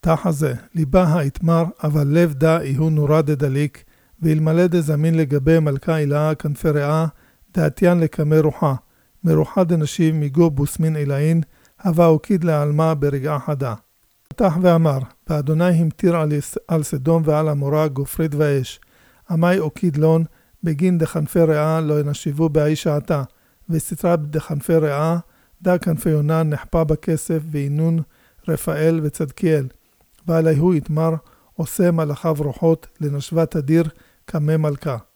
תחזה, ליבה האתמר, אבל לב דה יהוא נורא דדליק, ואלמלא דזמין לגבי מלכה אילאה כנפי רעה, דעתיין לקמי רוחה, מרוחה דנשיב מיגו בוסמין אילאין, הווה הוקיד לעלמה ברגעה חדה. פתח ואמר, ואדוני המטיר על סדום ועל עמורה גופרית ואש, עמי הוקיד לון, בגין דכנפי רעה לא ינשיבו באי שעתה, וסתרה דכנפי רעה, דה כנפי יונן נחפה בכסף ואינון רפאל וצדקיאל, ועליהו יתמר עושה מלאכיו רוחות לנשבת אדיר כמי מלכה.